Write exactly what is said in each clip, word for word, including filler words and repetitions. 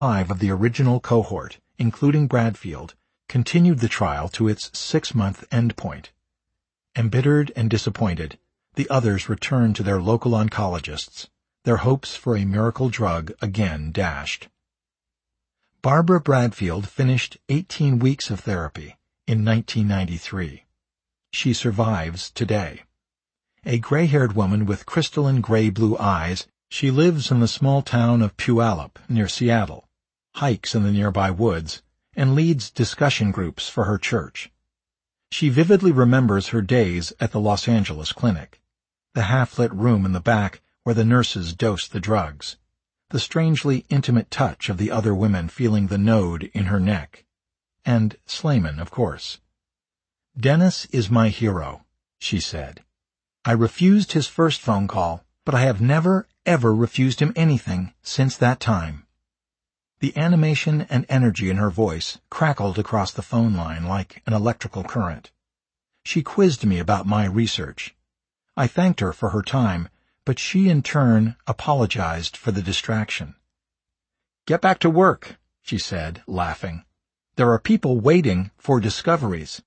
Five of the original cohort, including Bradfield, continued the trial to its six-month endpoint. Embittered and disappointed, the others returned to their local oncologists, their hopes for a miracle drug again dashed. Barbara Bradfield finished eighteen weeks of therapy in nineteen ninety-three. She survives today. A gray-haired woman with crystalline gray-blue eyes, she lives in the small town of Puyallup near Seattle, hikes in the nearby woods, and leads discussion groups for her church. She vividly remembers her days at the Los Angeles clinic, the half-lit room in the back where the nurses dosed the drugs, the strangely intimate touch of the other women feeling the node in her neck, and Slayman, of course. "Dennis is my hero," she said. "I refused his first phone call, but I have never, ever refused him anything since that time." The animation and energy in her voice crackled across the phone line like an electrical current. She quizzed me about my research. I thanked her for her time, but she in turn apologized for the distraction. "Get back to work," she said, laughing. "There are people waiting for discoveries."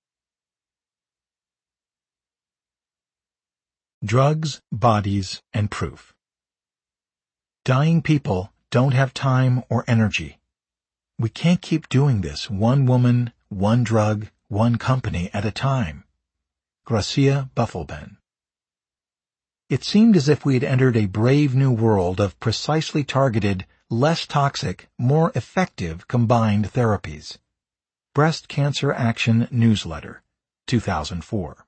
Drugs, Bodies, and Proof. Dying people don't have time or energy. We can't keep doing this one woman, one drug, one company at a time. Gracia Buffalben. It seemed as if we had entered a brave new world of precisely targeted, less toxic, more effective combined therapies. Breast Cancer Action Newsletter, two thousand four.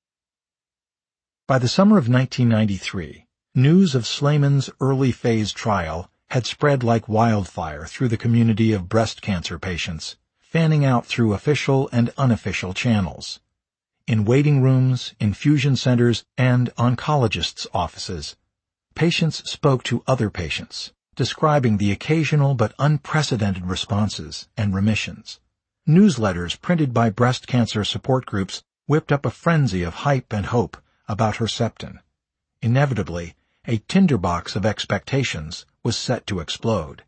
By the summer of nineteen ninety-three, news of Slayman's early phase trial had spread like wildfire through the community of breast cancer patients, fanning out through official and unofficial channels. In waiting rooms, infusion centers, and oncologists' offices, patients spoke to other patients, describing the occasional but unprecedented responses and remissions. Newsletters printed by breast cancer support groups whipped up a frenzy of hype and hope about Herceptin. Inevitably, a tinderbox of expectations was set to explode.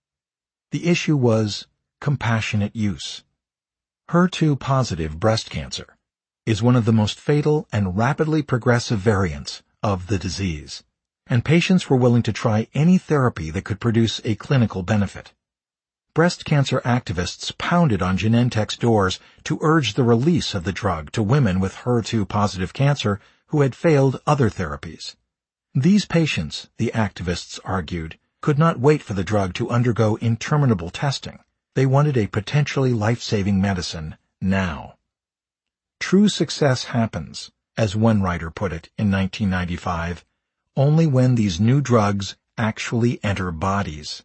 The issue was compassionate use. H E R two positive breast cancer is one of the most fatal and rapidly progressive variants of the disease, and patients were willing to try any therapy that could produce a clinical benefit. Breast cancer activists pounded on Genentech's doors to urge the release of the drug to women with H E R two positive cancer who had failed other therapies. These patients, the activists argued, could not wait for the drug to undergo interminable testing. They wanted a potentially life-saving medicine now. True success happens, as one writer put it in nineteen ninety-five, only when these new drugs actually enter bodies.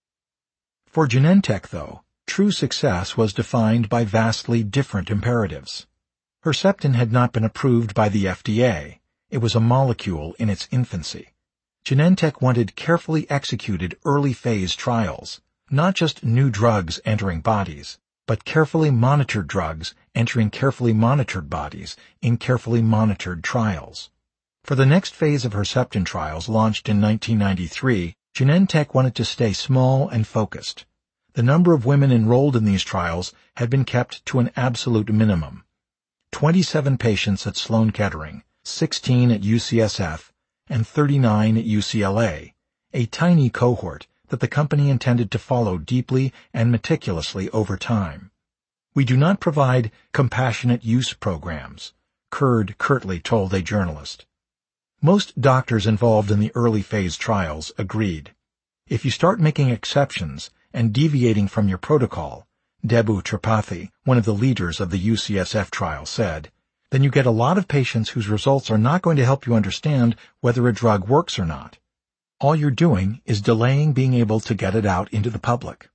For Genentech, though, true success was defined by vastly different imperatives. Herceptin had not been approved by the F D A. It was a molecule in its infancy. Genentech wanted carefully executed early-phase trials, not just new drugs entering bodies, but carefully monitored drugs entering carefully monitored bodies in carefully monitored trials. For the next phase of Herceptin trials launched in nineteen ninety-three, Genentech wanted to stay small and focused. The number of women enrolled in these trials had been kept to an absolute minimum. twenty-seven patients at Sloan Kettering, sixteen at U C S F, and thirty-nine at U C L A, a tiny cohort that the company intended to follow deeply and meticulously over time. "We do not provide compassionate use programs," Curd curtly told a journalist. Most doctors involved in the early phase trials agreed. If you start making exceptions and deviating from your protocol, Debu Tripathi, one of the leaders of the U C S F trial, said, then you get a lot of patients whose results are not going to help you understand whether a drug works or not. All you're doing is delaying being able to get it out into the public.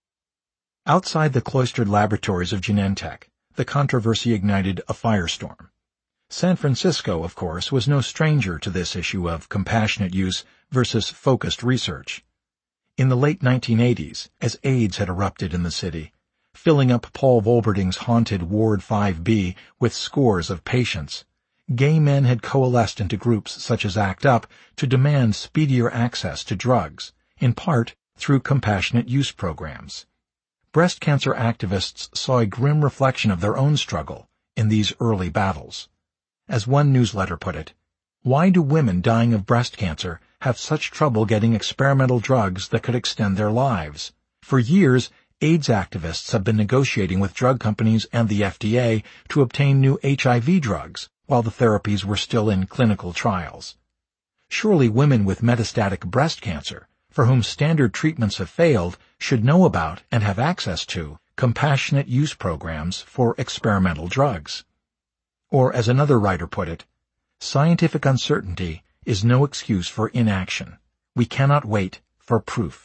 Outside the cloistered laboratories of Genentech, the controversy ignited a firestorm. San Francisco, of course, was no stranger to this issue of compassionate use versus focused research. In the late nineteen eighties, as AIDS had erupted in the city, filling up Paul Volberding's haunted Ward five B with scores of patients, gay men had coalesced into groups such as ACT UP to demand speedier access to drugs, in part through compassionate use programs. Breast cancer activists saw a grim reflection of their own struggle in these early battles. As one newsletter put it, "Why do women dying of breast cancer have such trouble getting experimental drugs that could extend their lives? For years, AIDS activists have been negotiating with drug companies and the F D A to obtain new H I V drugs while the therapies were still in clinical trials. Surely women with metastatic breast cancer, for whom standard treatments have failed, should know about and have access to compassionate use programs for experimental drugs." Or, as another writer put it, "Scientific uncertainty is no excuse for inaction. We cannot wait for proof."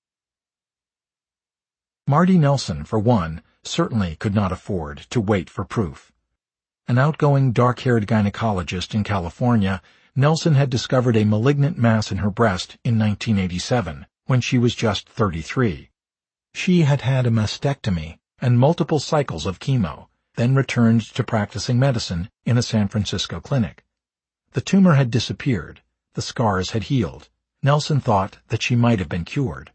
Marty Nelson, for one, certainly could not afford to wait for proof. An outgoing, dark-haired gynecologist in California, Nelson had discovered a malignant mass in her breast in nineteen eighty-seven, when she was just thirty-three. She had had a mastectomy and multiple cycles of chemo, then returned to practicing medicine in a San Francisco clinic. The tumor had disappeared. The scars had healed. Nelson thought that she might have been cured.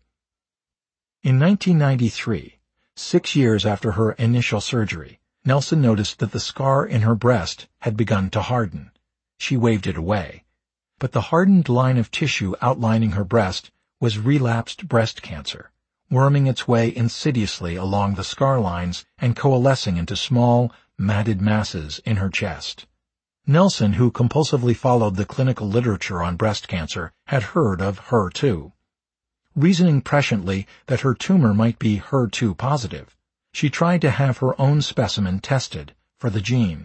In nineteen ninety-three, six years after her initial surgery, Nelson noticed that the scar in her breast had begun to harden. She waved it away. But the hardened line of tissue outlining her breast was relapsed breast cancer, worming its way insidiously along the scar lines and coalescing into small, matted masses in her chest. Nelson, who compulsively followed the clinical literature on breast cancer, had heard of H E R two. Reasoning presciently that her tumor might be H E R two positive, she tried to have her own specimen tested for the gene.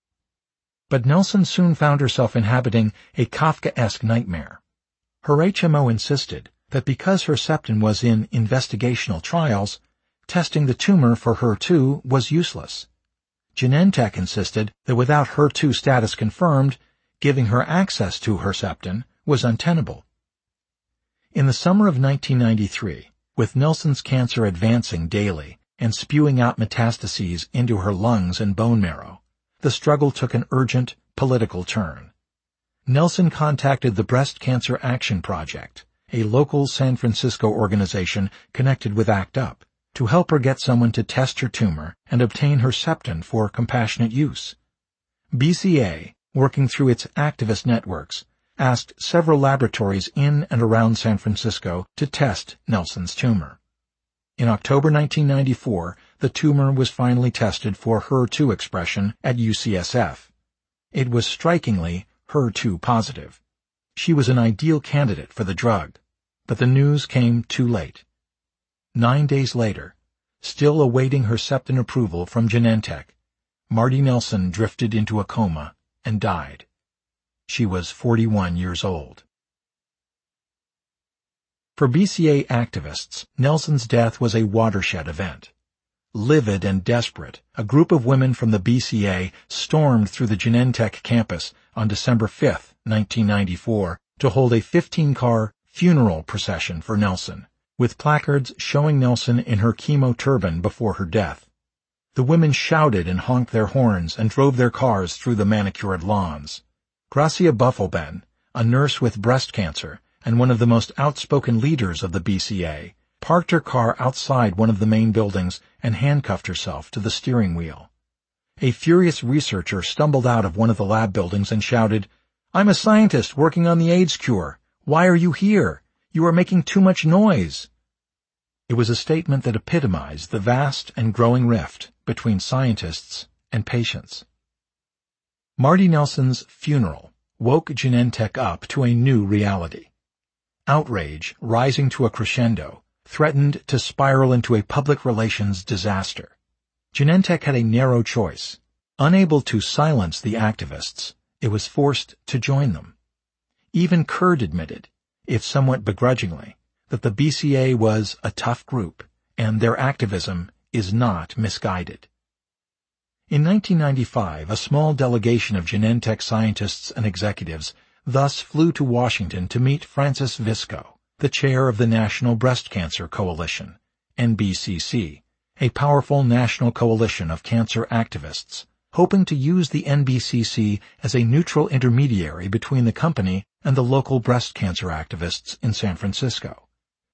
But Nelson soon found herself inhabiting a Kafkaesque nightmare. Her H M O insisted that because Herceptin was in investigational trials, testing the tumor for H E R two was useless. Genentech insisted that without H E R two status confirmed, giving her access to Herceptin was untenable. In the summer of nineteen ninety-three, with Nelson's cancer advancing daily and spewing out metastases into her lungs and bone marrow, the struggle took an urgent political turn. Nelson contacted the Breast Cancer Action Project, a local San Francisco organization connected with ACT UP, to help her get someone to test her tumor and obtain Herceptin for compassionate use. B C A, working through its activist networks, asked several laboratories in and around San Francisco to test Nelson's tumor. In October nineteen ninety-four, the tumor was finally tested for H E R two expression at U C S F. It was strikingly H E R two positive. She was an ideal candidate for the drug, but the news came too late. Nine days later, still awaiting Herceptin approval from Genentech, Marty Nelson drifted into a coma and died. She was forty-one years old. For B C A activists, Nelson's death was a watershed event. Livid and desperate, a group of women from the B C A stormed through the Genentech campus on December fifth, nineteen ninety-four, to hold a fifteen-car funeral procession for Nelson, with placards showing Nelson in her chemo turban before her death. The women shouted and honked their horns and drove their cars through the manicured lawns. Gracia Buffalben, a nurse with breast cancer and one of the most outspoken leaders of the B C A, parked her car outside one of the main buildings and handcuffed herself to the steering wheel. A furious researcher stumbled out of one of the lab buildings and shouted, "I'm a scientist working on the AIDS cure. Why are you here? You are making too much noise." It was a statement that epitomized the vast and growing rift between scientists and patients. Marty Nelson's funeral woke Genentech up to a new reality. Outrage, rising to a crescendo, threatened to spiral into a public relations disaster. Genentech had a narrow choice. Unable to silence the activists, it was forced to join them. Even Kurd admitted, if somewhat begrudgingly, that the B C A was a tough group, and their activism is not misguided. In nineteen ninety-five, a small delegation of Genentech scientists and executives thus flew to Washington to meet Francis Visco, the chair of the National Breast Cancer Coalition, N B C C, a powerful national coalition of cancer activists, hoping to use the N B C C as a neutral intermediary between the company and the local breast cancer activists in San Francisco.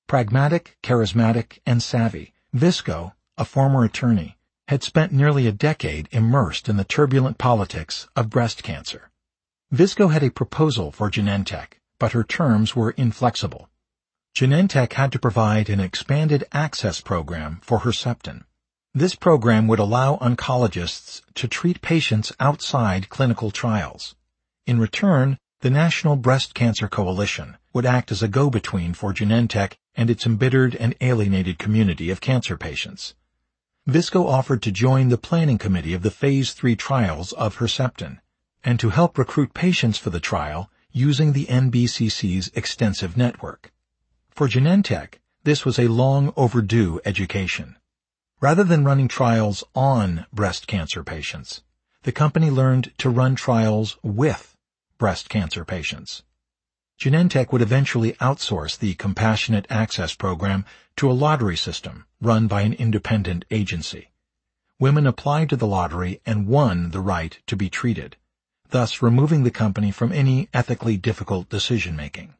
Pragmatic, charismatic, and savvy, Visco, a former attorney, had spent nearly a decade immersed in the turbulent politics of breast cancer. Visco had a proposal for Genentech, but her terms were inflexible. Genentech had to provide an expanded access program for Herceptin. This program would allow oncologists to treat patients outside clinical trials. In return, the National Breast Cancer Coalition would act as a go-between for Genentech and its embittered and alienated community of cancer patients. Visco offered to join the planning committee of the Phase three trials of Herceptin, and to help recruit patients for the trial using the N B C C's extensive network. For Genentech, this was a long overdue education. Rather than running trials on breast cancer patients, the company learned to run trials with breast cancer patients. Genentech would eventually outsource the Compassionate Access Program to a lottery system run by an independent agency. Women applied to the lottery and won the right to be treated, thus removing the company from any ethically difficult decision-making.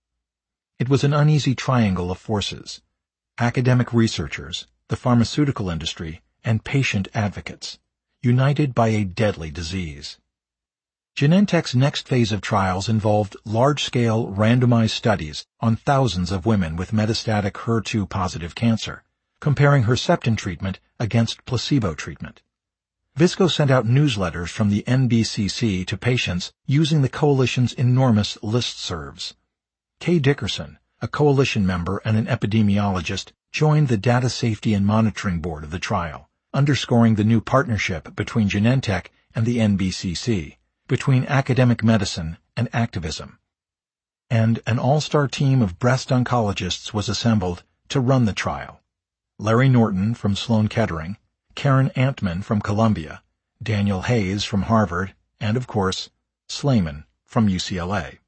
It was an uneasy triangle of forces: academic researchers, the pharmaceutical industry, and patient advocates, united by a deadly disease. Genentech's next phase of trials involved large-scale randomized studies on thousands of women with metastatic H E R two positive cancer, comparing Herceptin treatment against placebo treatment. Visco sent out newsletters from the N B C C to patients using the coalition's enormous listservs. Kay Dickerson, a coalition member and an epidemiologist, joined the Data Safety and Monitoring Board of the trial, underscoring the new partnership between Genentech and the N B C C, between academic medicine and activism. And an all-star team of breast oncologists was assembled to run the trial. Larry Norton from Sloan Kettering, Karen Antman from Columbia, Daniel Hayes from Harvard, and, of course, Slayman from U C L A.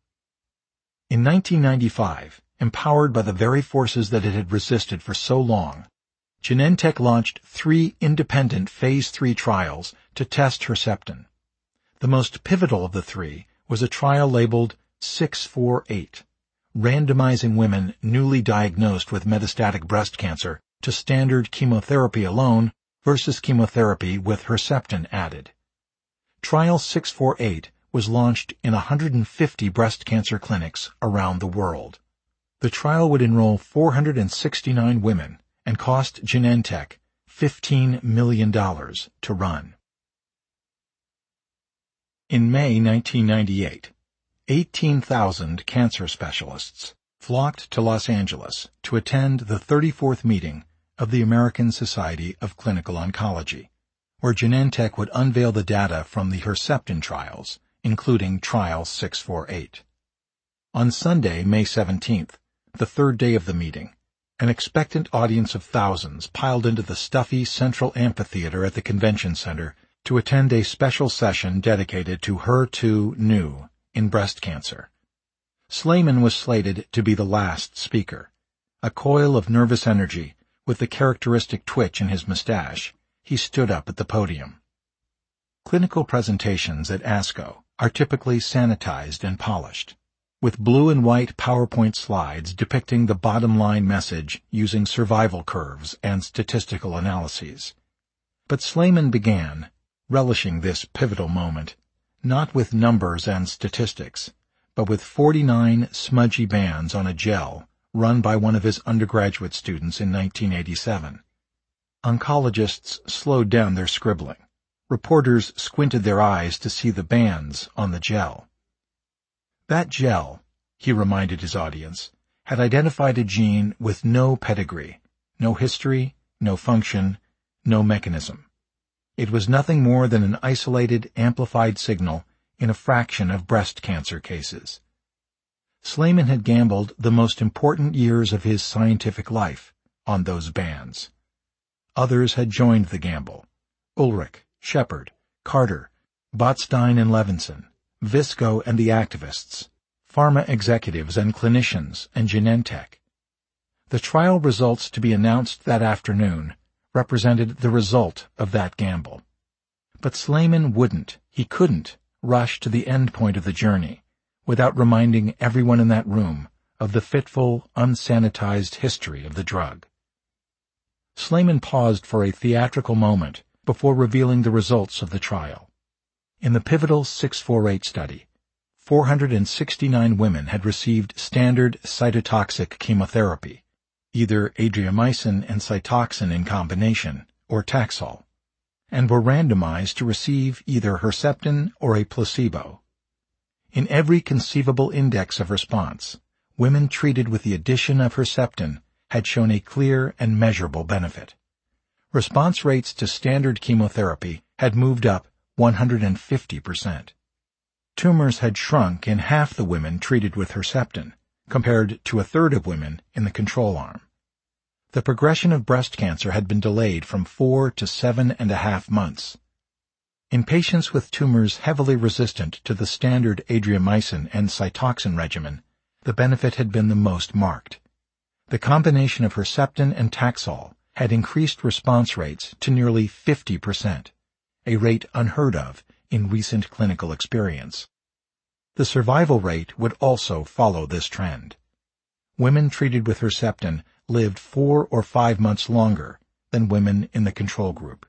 In nineteen ninety-five, empowered by the very forces that it had resisted for so long, Genentech launched three independent Phase three trials to test Herceptin. The most pivotal of the three was a trial labeled six four eight, randomizing women newly diagnosed with metastatic breast cancer to standard chemotherapy alone versus chemotherapy with Herceptin added. Trial six four eight was launched in one hundred fifty breast cancer clinics around the world. The trial would enroll four hundred sixty-nine women and cost Genentech fifteen million dollars to run. In May nineteen ninety-eight, eighteen thousand cancer specialists flocked to Los Angeles to attend the thirty-fourth meeting of the American Society of Clinical Oncology, where Genentech would unveil the data from the Herceptin trials, including Trial six four eight. On Sunday, May seventeenth, the third day of the meeting, an expectant audience of thousands piled into the stuffy central amphitheater at the convention center to attend a special session dedicated to H E R two neu in breast cancer. Slayman was slated to be the last speaker. A coil of nervous energy, with the characteristic twitch in his mustache, he stood up at the podium. Clinical presentations at ASCO are typically sanitized and polished, with blue and white PowerPoint slides depicting the bottom-line message using survival curves and statistical analyses. But Slayman began, relishing this pivotal moment, not with numbers and statistics, but with forty-nine smudgy bands on a gel run by one of his undergraduate students in nineteen eighty-seven. Oncologists slowed down their scribbling. Reporters squinted their eyes to see the bands on the gel. That gel, he reminded his audience, had identified a gene with no pedigree, no history, no function, no mechanism. It was nothing more than an isolated, amplified signal in a fraction of breast cancer cases. Slayman had gambled the most important years of his scientific life on those bands. Others had joined the gamble: Ulrich, Shepard, Carter, Botstein and Levinson, Visco and the activists, pharma executives and clinicians, and Genentech. The trial results to be announced that afternoon represented the result of that gamble. But Slayman wouldn't, he couldn't, rush to the end point of the journey without reminding everyone in that room of the fitful, unsanitized history of the drug. Slayman paused for a theatrical moment before revealing the results of the trial. In the pivotal six forty-eight study, four hundred sixty-nine women had received standard cytotoxic chemotherapy, either adriamycin and Cytoxan in combination, or Taxol, and were randomized to receive either Herceptin or a placebo. In every conceivable index of response, women treated with the addition of Herceptin had shown a clear and measurable benefit. Response rates to standard chemotherapy had moved up one hundred fifty percent. Tumors had shrunk in half the women treated with Herceptin, compared to a third of women in the control arm. The progression of breast cancer had been delayed from four to seven and a half months. In patients with tumors heavily resistant to the standard adriamycin and Cytoxan regimen, the benefit had been the most marked. The combination of Herceptin and Taxol had increased response rates to nearly fifty percent, a rate unheard of in recent clinical experience. The survival rate would also follow this trend. Women treated with Herceptin lived four or five months longer than women in the control group.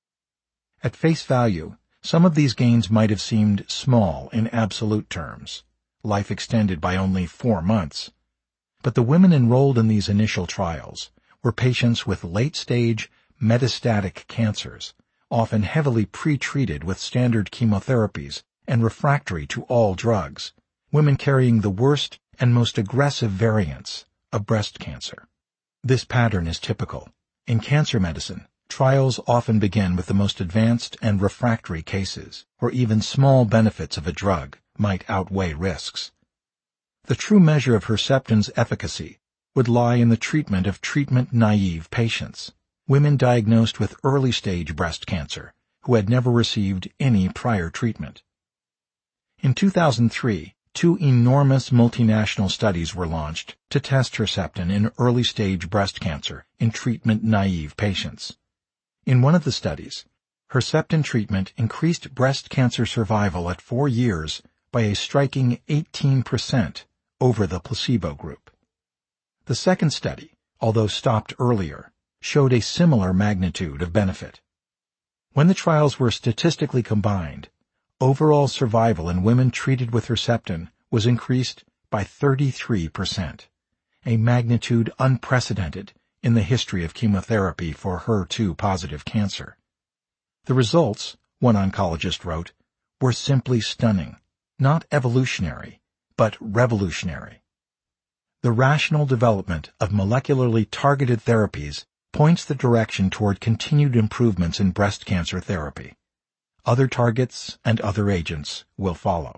At face value, some of these gains might have seemed small in absolute terms, life extended by only four months. But the women enrolled in these initial trials were patients with late-stage metastatic cancers, often heavily pre-treated with standard chemotherapies and refractory to all drugs, women carrying the worst and most aggressive variants of breast cancer. This pattern is typical. In cancer medicine, trials often begin with the most advanced and refractory cases, where even small benefits of a drug might outweigh risks. The true measure of Herceptin's efficacy would lie in the treatment of treatment-naive patients, women diagnosed with early-stage breast cancer who had never received any prior treatment. In two thousand three, two enormous multinational studies were launched to test Herceptin in early-stage breast cancer in treatment-naive patients. In one of the studies, Herceptin treatment increased breast cancer survival at four years by a striking eighteen percent over the placebo group. The second study, although stopped earlier, showed a similar magnitude of benefit. When the trials were statistically combined, overall survival in women treated with Herceptin was increased by thirty-three percent, a magnitude unprecedented in the history of chemotherapy for H E R two positive cancer. The results, one oncologist wrote, were simply stunning, not evolutionary, but revolutionary. The rational development of molecularly targeted therapies points the direction toward continued improvements in breast cancer therapy. Other targets and other agents will follow.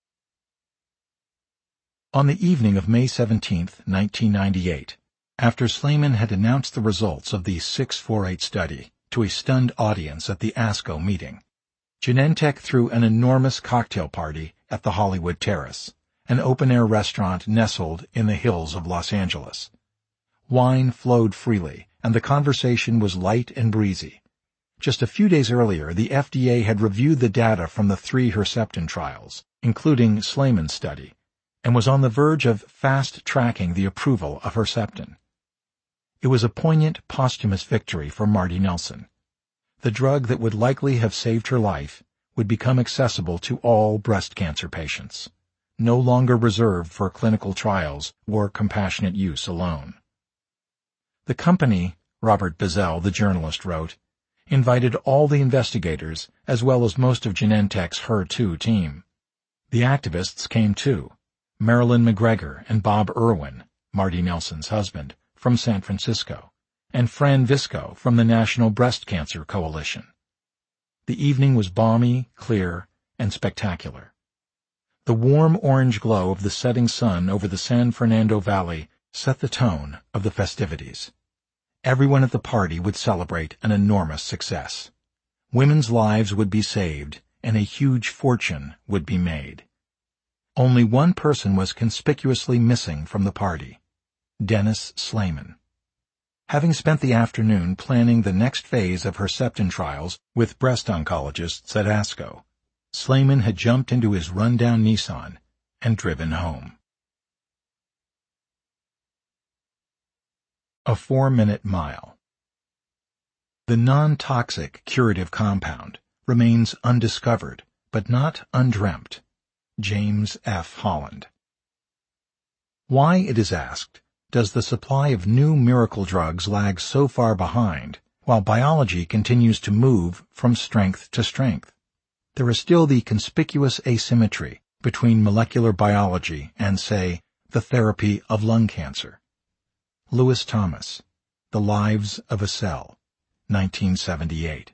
On the evening of May seventeenth, nineteen ninety-eight, after Slayman had announced the results of the six forty-eight study to a stunned audience at the ASCO meeting, Genentech threw an enormous cocktail party at the Hollywood Terrace, an open-air restaurant nestled in the hills of Los Angeles. Wine flowed freely, and the conversation was light and breezy. Just a few days earlier, the F D A had reviewed the data from the three Herceptin trials, including Slayman's study, and was on the verge of fast-tracking the approval of Herceptin. It was a poignant posthumous victory for Marty Nelson. The drug that would likely have saved her life would become accessible to all breast cancer patients, no longer reserved for clinical trials or compassionate use alone. The company, Robert Bazell, the journalist, wrote, invited all the investigators as well as most of Genentech's H E R two team. The activists came too, Marilyn McGregor and Bob Irwin, Marty Nelson's husband, from San Francisco, and Fran Visco from the National Breast Cancer Coalition. The evening was balmy, clear, and spectacular. The warm orange glow of the setting sun over the San Fernando Valley set the tone of the festivities. Everyone at the party would celebrate an enormous success. Women's lives would be saved, and a huge fortune would be made. Only one person was conspicuously missing from the party: Dennis Slayman. Having spent the afternoon planning the next phase of Herceptin trials with breast oncologists at ASCO, Slayman had jumped into his run-down Nissan and driven home. A four-minute mile. The non-toxic curative compound remains undiscovered, but not undreamt. James F. Holland. Why, it is asked, does the supply of new miracle drugs lag so far behind, while biology continues to move from strength to strength? There is still the conspicuous asymmetry between molecular biology and, say, the therapy of lung cancer. Lewis Thomas, The Lives of a Cell, nineteen seventy-eight.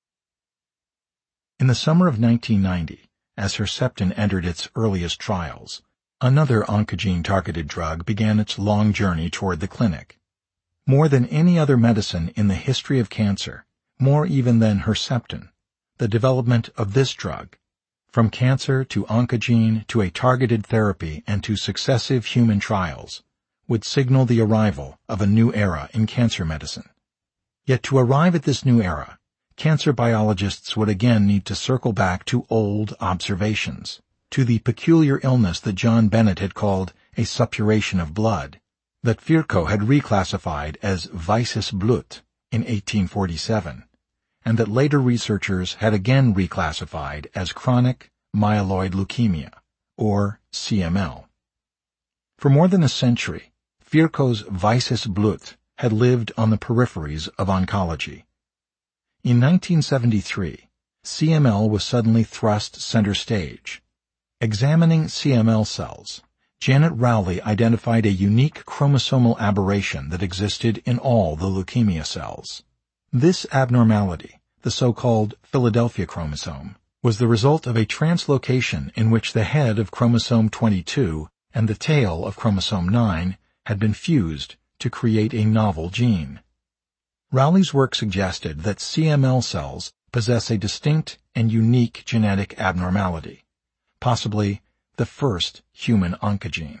In the summer of nineteen ninety, as Herceptin entered its earliest trials, another oncogene-targeted drug began its long journey toward the clinic. More than any other medicine in the history of cancer, more even than Herceptin, the development of this drug, from cancer to oncogene to a targeted therapy and to successive human trials, would signal the arrival of a new era in cancer medicine. Yet to arrive at this new era, cancer biologists would again need to circle back to old observations, to the peculiar illness that John Bennett had called a suppuration of blood, that Virchow had reclassified as Weißes Blut in eighteen forty-seven, and that later researchers had again reclassified as chronic myeloid leukemia, or C M L. For more than a century, Virchow's Weißes Blut had lived on the peripheries of oncology. In nineteen seventy-three, C M L was suddenly thrust center stage. Examining C M L cells, Janet Rowley identified a unique chromosomal aberration that existed in all the leukemia cells. This abnormality, the so-called Philadelphia chromosome, was the result of a translocation in which the head of chromosome twenty-two and the tail of chromosome nine had been fused to create a novel gene. Rowley's work suggested that C M L cells possess a distinct and unique genetic abnormality, possibly the first human oncogene.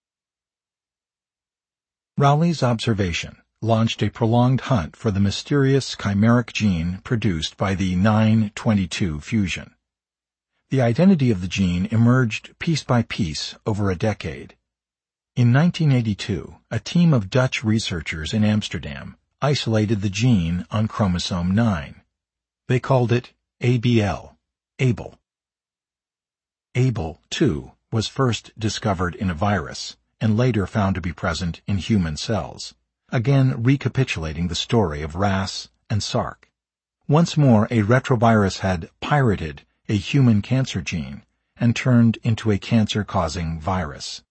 Rowley's observation launched a prolonged hunt for the mysterious chimeric gene produced by the nine twenty-two fusion. The identity of the gene emerged piece by piece over a decade. In nineteen eighty-two, a team of Dutch researchers in Amsterdam isolated the gene on chromosome nine. They called it A B L, ABL. ABL, too, was first discovered in a virus and later found to be present in human cells, again recapitulating the story of R A S and SARC. Once more, a retrovirus had pirated a human cancer gene and turned into a cancer-causing virus.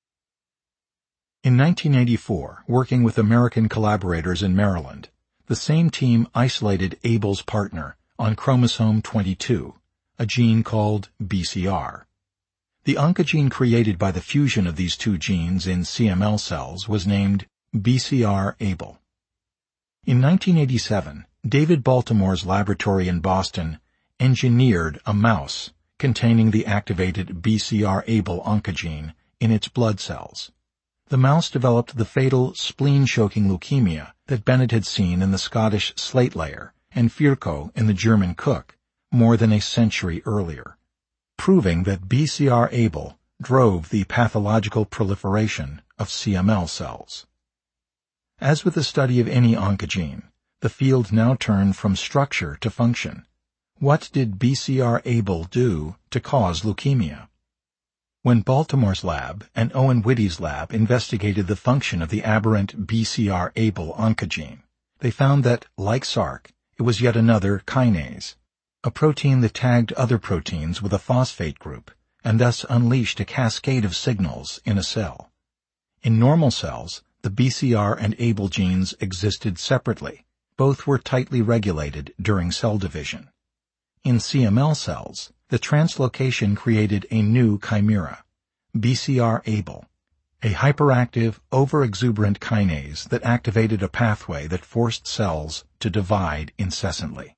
In nineteen eighty-four, working with American collaborators in Maryland, the same team isolated ABL's partner on chromosome twenty-two, a gene called B C R. The oncogene created by the fusion of these two genes in C M L cells was named B C R ABL. In nineteen eighty-seven, David Baltimore's laboratory in Boston engineered a mouse containing the activated B C R ABL oncogene in its blood cells. The mouse developed the fatal spleen-choking leukemia that Bennett had seen in the Scottish slate layer and Virchow in the German Cook more than a century earlier, proving that B C R ABL drove the pathological proliferation of C M L cells. As with the study of any oncogene, the field now turned from structure to function. What did B C R ABL do to cause leukemia? When Baltimore's lab and Owen Whitty's lab investigated the function of the aberrant B C R ABL oncogene, they found that, like SARC, it was yet another kinase, a protein that tagged other proteins with a phosphate group and thus unleashed a cascade of signals in a cell. In normal cells, the B C R and ABL genes existed separately. Both were tightly regulated during cell division. In C M L cells, the translocation created a new chimera, B C R ABL, a hyperactive, overexuberant kinase that activated a pathway that forced cells to divide incessantly.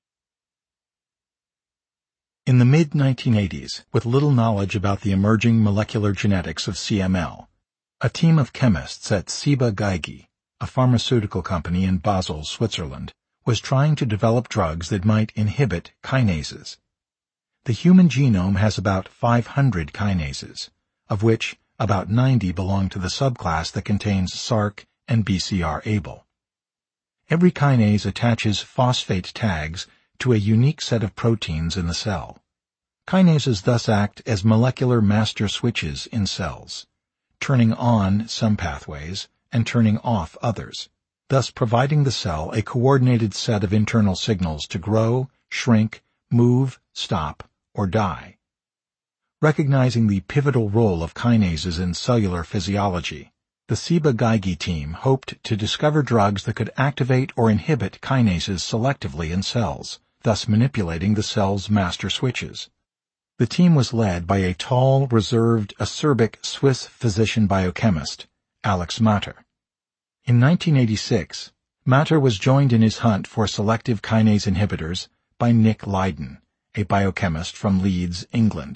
In the mid nineteen eighties, with little knowledge about the emerging molecular genetics of C M L, a team of chemists at Ciba Geigy, a pharmaceutical company in Basel, Switzerland, was trying to develop drugs that might inhibit kinases. The human genome has about five hundred kinases, of which about ninety belong to the subclass that contains SARC and B C R ABL. Every kinase attaches phosphate tags to a unique set of proteins in the cell. Kinases thus act as molecular master switches in cells, turning on some pathways and turning off others, thus providing the cell a coordinated set of internal signals to grow, shrink, move, stop, or die. Recognizing the pivotal role of kinases in cellular physiology, the Ciba-Geigy team hoped to discover drugs that could activate or inhibit kinases selectively in cells, thus manipulating the cell's master switches. The team was led by a tall, reserved, acerbic Swiss physician-biochemist, Alex Matter. In nineteen eighty-six, Matter was joined in his hunt for selective kinase inhibitors by Nick Lydon, a biochemist from Leeds, England.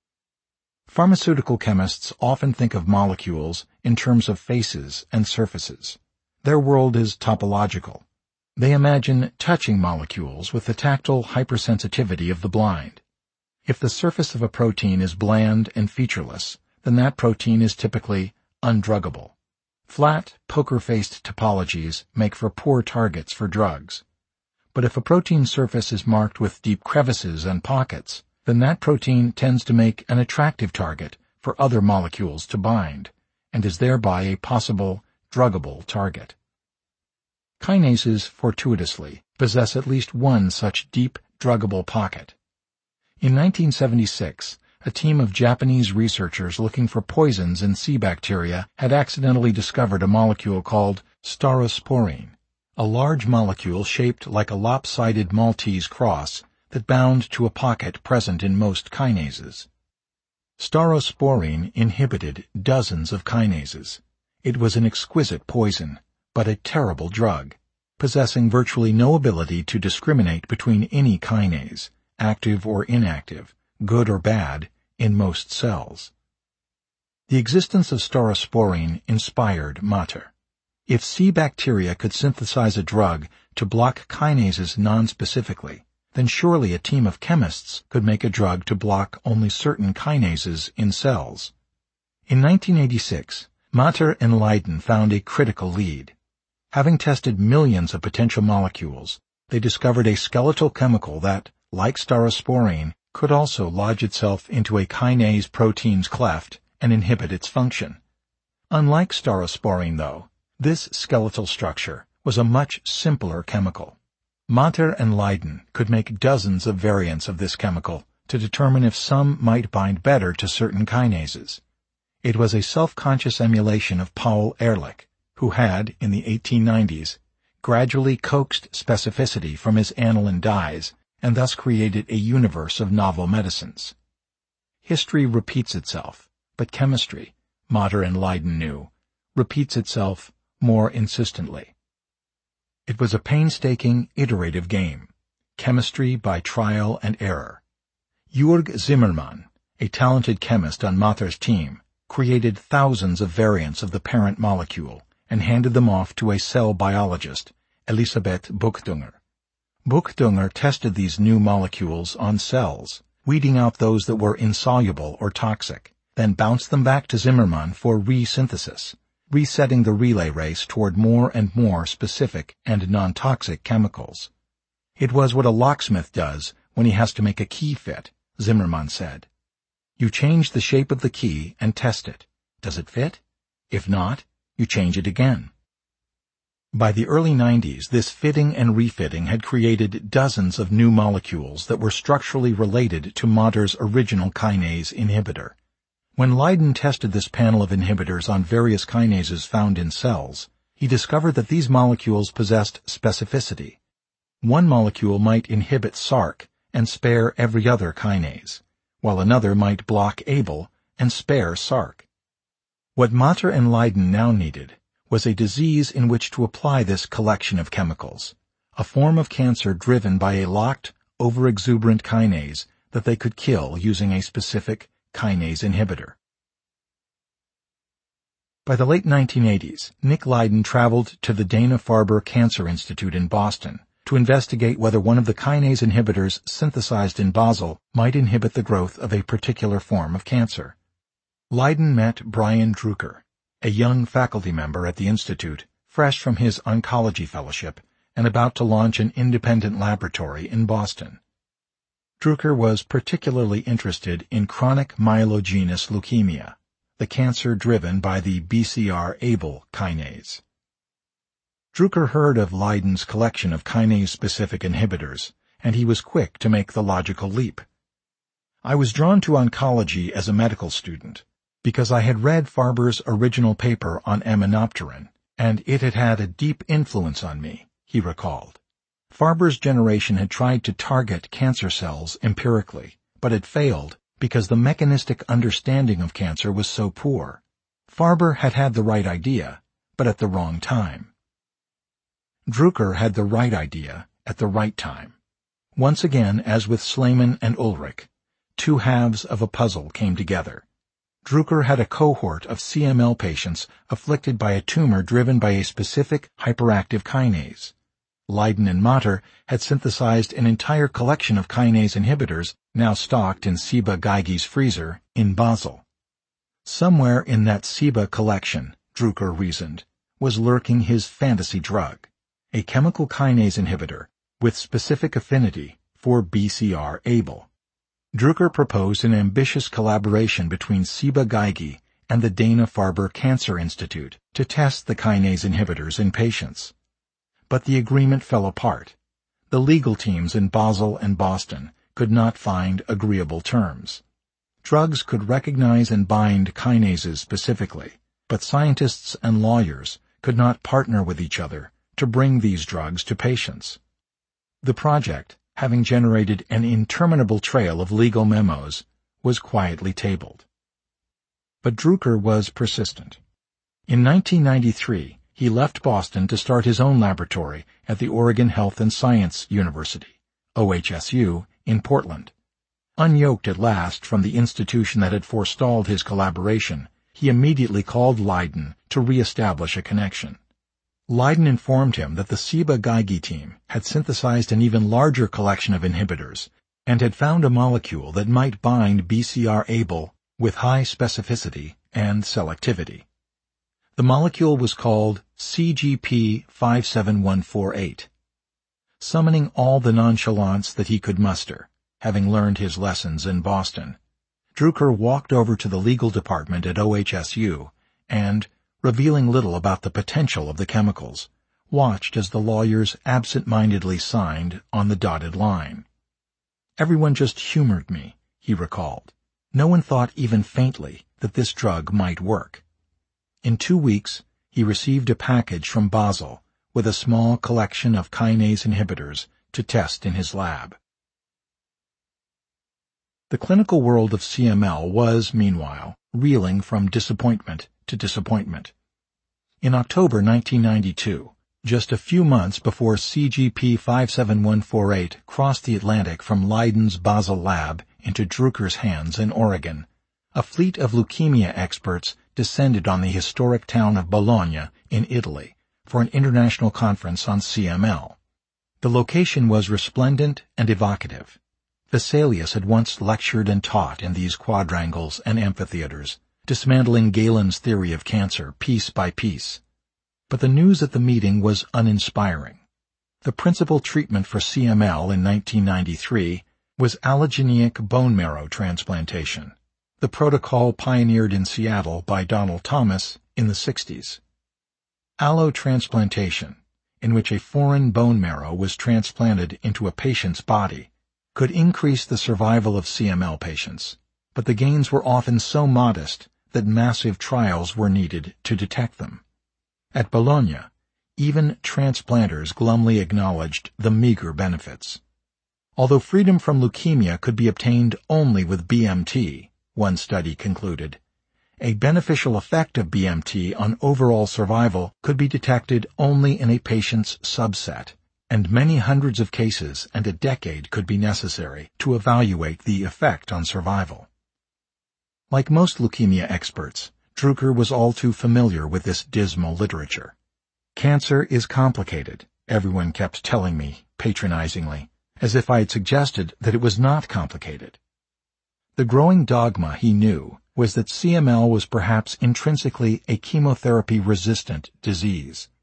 Pharmaceutical chemists often think of molecules in terms of faces and surfaces. Their world is topological. They imagine touching molecules with the tactile hypersensitivity of the blind. If the surface of a protein is bland and featureless, then that protein is typically undruggable. Flat, poker-faced topologies make for poor targets for drugs. But if a protein surface is marked with deep crevices and pockets, then that protein tends to make an attractive target for other molecules to bind, and is thereby a possible druggable target. Kinases, fortuitously, possess at least one such deep, druggable pocket. In nineteen seventy-six, a team of Japanese researchers looking for poisons in C. bacteria had accidentally discovered a molecule called staurosporine, a large molecule shaped like a lopsided Maltese cross that bound to a pocket present in most kinases. Staurosporine inhibited dozens of kinases. It was an exquisite poison, but a terrible drug, possessing virtually no ability to discriminate between any kinase, active or inactive, good or bad, in most cells. The existence of staurosporine inspired Matter. If C. bacteria could synthesize a drug to block kinases nonspecifically, then surely a team of chemists could make a drug to block only certain kinases in cells. In nineteen eighty-six, Matter and Lydon found a critical lead. Having tested millions of potential molecules, they discovered a skeletal chemical that, like staurosporine, could also lodge itself into a kinase protein's cleft and inhibit its function. Unlike staurosporine, though, this skeletal structure was a much simpler chemical. Matter and Lydon could make dozens of variants of this chemical to determine if some might bind better to certain kinases. It was a self-conscious emulation of Paul Ehrlich, who had, in the eighteen nineties, gradually coaxed specificity from his aniline dyes and thus created a universe of novel medicines. History repeats itself, but chemistry, Matter and Lydon knew, repeats itself more insistently. It was a painstaking, iterative game, chemistry by trial and error. Jürg Zimmermann, a talented chemist on Matter's team, created thousands of variants of the parent molecule and handed them off to a cell biologist, Elisabeth Buchdunger. Buchdunger tested these new molecules on cells, weeding out those that were insoluble or toxic, then bounced them back to Zimmermann for resynthesis, resetting the relay race toward more and more specific and non-toxic chemicals. It was what a locksmith does when he has to make a key fit, Zimmermann said. You change the shape of the key and test it. Does it fit? If not, you change it again. By the early nineties, this fitting and refitting had created dozens of new molecules that were structurally related to Matter's original kinase inhibitor. When Lydon tested this panel of inhibitors on various kinases found in cells, he discovered that these molecules possessed specificity. One molecule might inhibit S A R C and spare every other kinase, while another might block A B L and spare S A R C. What Matter and Lydon now needed was a disease in which to apply this collection of chemicals, a form of cancer driven by a locked, overexuberant kinase that they could kill using a specific kinase inhibitor. By the late nineteen eighties, Nick Lydon traveled to the Dana-Farber Cancer Institute in Boston to investigate whether one of the kinase inhibitors synthesized in Basel might inhibit the growth of a particular form of cancer. Lydon met Brian Drucker, a young faculty member at the institute, fresh from his oncology fellowship and about to launch an independent laboratory in Boston. Drucker was particularly interested in chronic myelogenous leukemia, the cancer driven by the B C R ABL kinase. Drucker heard of Leiden's collection of kinase-specific inhibitors, and he was quick to make the logical leap. I was drawn to oncology as a medical student because I had read Farber's original paper on aminopterin, and it had had a deep influence on me, he recalled. Farber's generation had tried to target cancer cells empirically, but had failed because the mechanistic understanding of cancer was so poor. Farber had had the right idea, but at the wrong time. Drucker had the right idea at the right time. Once again, as with Slayman and Ulrich, two halves of a puzzle came together. Drucker had a cohort of C M L patients afflicted by a tumor driven by a specific hyperactive kinase. Leiden and Mater had synthesized an entire collection of kinase inhibitors now stocked in Ciba Geigy's freezer in Basel. Somewhere in that Ciba collection, Drucker reasoned, was lurking his fantasy drug, a chemical kinase inhibitor with specific affinity for B C R ABL. Drucker proposed an ambitious collaboration between Ciba Geigy and the Dana-Farber Cancer Institute to test the kinase inhibitors in patients. But the agreement fell apart. The legal teams in Basel and Boston could not find agreeable terms. Drugs could recognize and bind kinases specifically, but scientists and lawyers could not partner with each other to bring these drugs to patients. The project, having generated an interminable trail of legal memos, was quietly tabled. But Drucker was persistent. In nineteen ninety-three, he left Boston to start his own laboratory at the Oregon Health and Science University, O H S U, in Portland. Unyoked at last from the institution that had forestalled his collaboration, he immediately called Leiden to re-establish a connection. Leiden informed him that the Ciba Geigy team had synthesized an even larger collection of inhibitors and had found a molecule that might bind B C R ABL with high specificity and selectivity. The molecule was called C G P five seven one four eight. Summoning all the nonchalance that he could muster, having learned his lessons in Boston, Drucker walked over to the legal department at O H S U and, revealing little about the potential of the chemicals, watched as the lawyers absent-mindedly signed on the dotted line. Everyone just humored me, he recalled. No one thought even faintly that this drug might work. In two weeks, he received a package from Basel with a small collection of kinase inhibitors to test in his lab. The clinical world of C M L was, meanwhile, reeling from disappointment to disappointment. In October nineteen ninety-two, just a few months before C G P five seven one four eight crossed the Atlantic from Leiden's Basel lab into Drucker's hands in Oregon, a fleet of leukemia experts descended on the historic town of Bologna in Italy for an international conference on C M L. The location was resplendent and evocative. Vesalius had once lectured and taught in these quadrangles and amphitheaters, dismantling Galen's theory of cancer piece by piece. But the news at the meeting was uninspiring. The principal treatment for C M L in nineteen ninety-three was allogeneic bone marrow transplantation, the protocol pioneered in Seattle by Donald Thomas in the sixties. Allotransplantation, in which a foreign bone marrow was transplanted into a patient's body, could increase the survival of C M L patients, but the gains were often so modest that massive trials were needed to detect them. At Bologna, even transplanters glumly acknowledged the meager benefits. Although freedom from leukemia could be obtained only with B M T, one study concluded, a beneficial effect of B M T on overall survival could be detected only in a patient's subset, and many hundreds of cases and a decade could be necessary to evaluate the effect on survival. Like most leukemia experts, Drucker was all too familiar with this dismal literature. Cancer is complicated, everyone kept telling me, patronizingly, as if I had suggested that it was not complicated. The growing dogma, he knew, was that C M L was perhaps intrinsically a chemotherapy-resistant disease.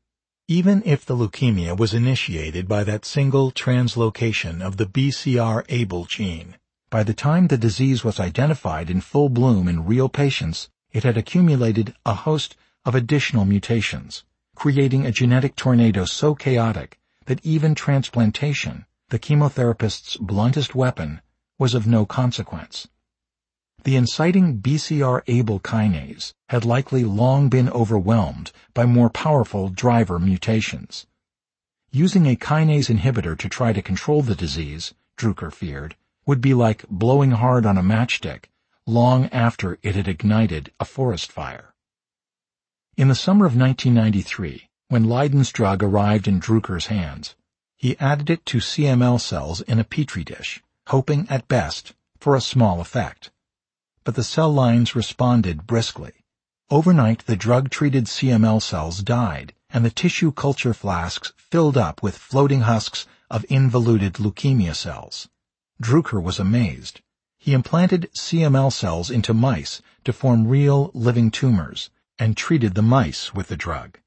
Even if the leukemia was initiated by that single translocation of the B C R A B L gene, by the time the disease was identified in full bloom in real patients, it had accumulated a host of additional mutations, creating a genetic tornado so chaotic that even transplantation, the chemotherapist's bluntest weapon, was of no consequence. The inciting B C R A B L kinase had likely long been overwhelmed by more powerful driver mutations. Using a kinase inhibitor to try to control the disease, Drucker feared, would be like blowing hard on a matchstick long after it had ignited a forest fire. In the summer of nineteen ninety-three, when Leiden's drug arrived in Drucker's hands, he added it to C M L cells in a petri dish, hoping at best for a small effect. But the cell lines responded briskly. Overnight, the drug-treated C M L cells died, and the tissue culture flasks filled up with floating husks of involuted leukemia cells. Drucker was amazed. He implanted C M L cells into mice to form real, living tumors, and treated the mice with the drug.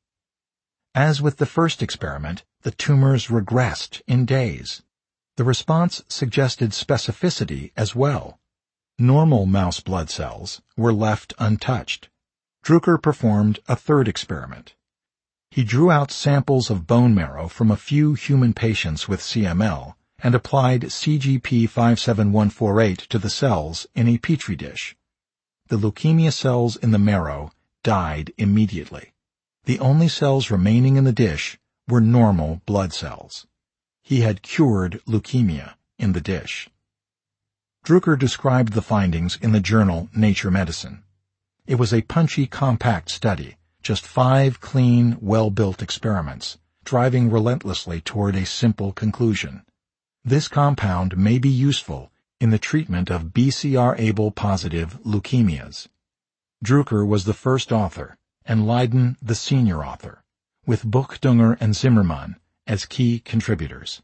As with the first experiment, the tumors regressed in days. The response suggested specificity as well. Normal mouse blood cells were left untouched. Drucker performed a third experiment. He drew out samples of bone marrow from a few human patients with C M L and applied C G P five seven one four eight to the cells in a petri dish. The leukemia cells in the marrow died immediately. The only cells remaining in the dish were normal blood cells. He had cured leukemia in the dish. Drucker described the findings in the journal Nature Medicine. It was a punchy, compact study, just five clean, well-built experiments, driving relentlessly toward a simple conclusion. This compound may be useful in the treatment of B C R A B L-positive leukemias. Drucker was the first author, and Leiden the senior author, with Buchdunger and Zimmermann as key contributors.